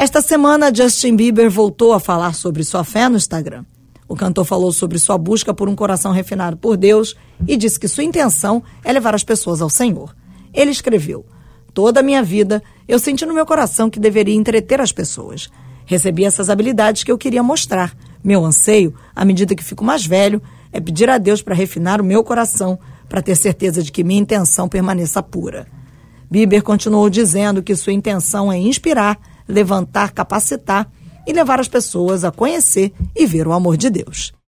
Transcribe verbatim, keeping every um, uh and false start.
Esta semana, Justin Bieber voltou a falar sobre sua fé no Instagram. O cantor falou sobre sua busca por um coração refinado por Deus e disse que sua intenção é levar as pessoas ao Senhor. Ele escreveu: "Toda a minha vida, eu senti no meu coração que deveria entreter as pessoas. Recebi essas habilidades que eu queria mostrar. Meu anseio, à medida que fico mais velho, é pedir a Deus para refinar o meu coração, para ter certeza de que minha intenção permaneça pura." Bieber continuou dizendo que sua intenção é inspirar, levantar, capacitar e levar as pessoas a conhecer e ver o amor de Deus.